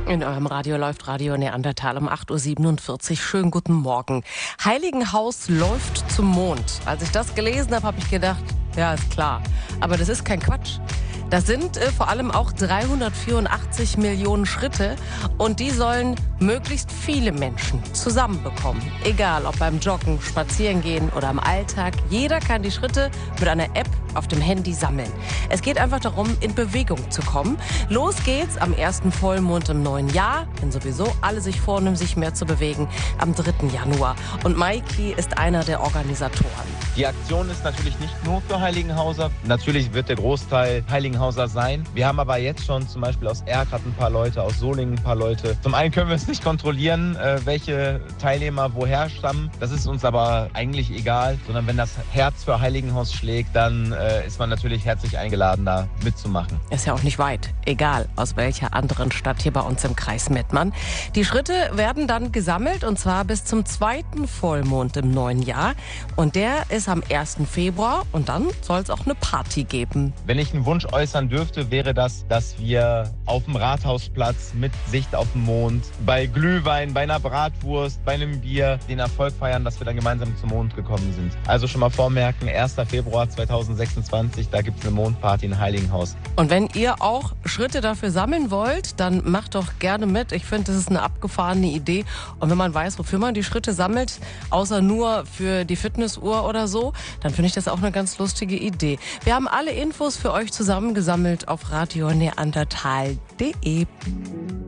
In eurem Radio läuft Radio Neandertal um 8.47 Uhr. Schönen guten Morgen. Heiligenhaus läuft zum Mond. Als ich das gelesen habe, habe ich gedacht, ja, ist klar. Aber das ist kein Quatsch. Das sind vor allem auch 384 Millionen Schritte und die sollen möglichst viele Menschen zusammenbekommen. Egal, ob beim Joggen, Spazierengehen oder im Alltag. Jeder kann die Schritte mit einer App auf dem Handy sammeln. Es geht einfach darum, in Bewegung zu kommen. Los geht's am ersten Vollmond im neuen Jahr, wenn sowieso alle sich vornehmen, sich mehr zu bewegen, am 3. Januar. Und Maiki ist einer der Organisatoren. Die Aktion ist natürlich nicht nur für Heiligenhauser. Natürlich wird der Großteil Heiligenhauser sein. Wir haben aber jetzt schon zum Beispiel aus Erkrath ein paar Leute, aus Solingen ein paar Leute. Zum einen können wir es nicht kontrollieren, welche Teilnehmer woher stammen. Das ist uns aber eigentlich egal, sondern wenn das Herz für Heiligenhaus schlägt, dann ist man natürlich herzlich eingeladen, da mitzumachen. Ist ja auch nicht weit, egal aus welcher anderen Stadt hier bei uns im Kreis Mettmann. Die Schritte werden dann gesammelt und zwar bis zum 2. Vollmond im neuen Jahr. Und der ist am 1. Februar und dann soll es auch eine Party geben. Wenn ich einen Wunsch äußern dürfte, wäre das, dass wir auf dem Rathausplatz mit Sicht auf den Mond, bei Glühwein, bei einer Bratwurst, bei einem Bier den Erfolg feiern, dass wir dann gemeinsam zum Mond gekommen sind. Also schon mal vormerken, 1. Februar 2026, da gibt es eine Mondparty in Heiligenhaus. Und wenn ihr auch Schritte dafür sammeln wollt, dann macht doch gerne mit. Ich finde, das ist eine abgefahrene Idee. Und wenn man weiß, wofür man die Schritte sammelt, außer nur für die Fitnessuhr oder so, dann finde ich das auch eine ganz lustige Idee. Wir haben alle Infos für euch zusammengesammelt auf radioneandertal.de.